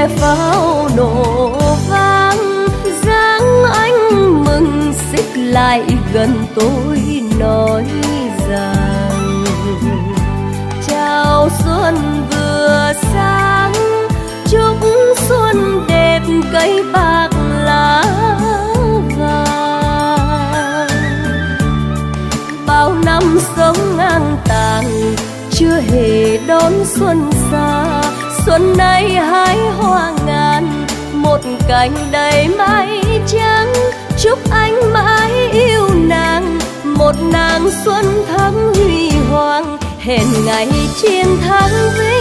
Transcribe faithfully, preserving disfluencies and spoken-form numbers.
nghe pháo nổ vang, dáng anh mừng xích lại gần tôi nói rằng chào xuân vừa sáng, chúc xuân đẹp cây bạc lá vàng. Bao năm sống ngang tàng chưa hề đón xuân xa, xuân nay hái hoa ngàn một cành đầy mây trắng. Chúc anh mãi yêu nàng, một nàng xuân thắm huy hoàng, hẹn ngày chiến thắng với